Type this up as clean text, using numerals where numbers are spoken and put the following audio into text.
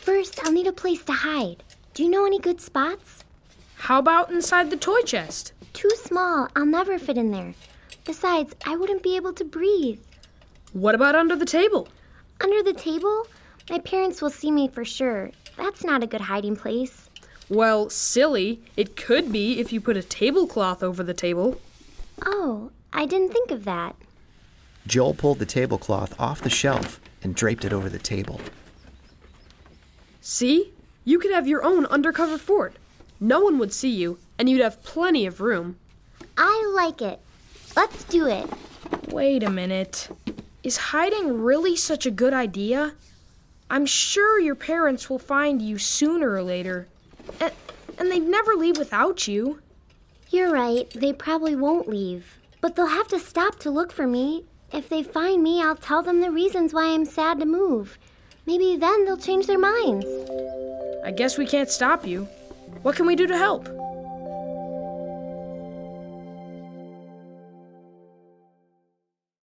First, I'll need a place to hide. Do you know any good spots? How about inside the toy chest? Too small. I'll never fit in there. Besides, I wouldn't be able to breathe. What about under the table? Under the table? My parents will see me for sure. That's not a good hiding place. Well, silly. It could be if you put a tablecloth over the table. Oh, I didn't think of that. Joel pulled the tablecloth off the shelf and draped it over the table. See? You could have your own undercover fort. No one would see you, and you'd have plenty of room. I like it. Let's do it. Wait a minute. Is hiding really such a good idea? I'm sure your parents will find you sooner or later. And they'd never leave without you. You're right. They probably won't leave. But they'll have to stop to look for me. If they find me, I'll tell them the reasons why I'm sad to move. Maybe then they'll change their minds. I guess we can't stop you. What can we do to help?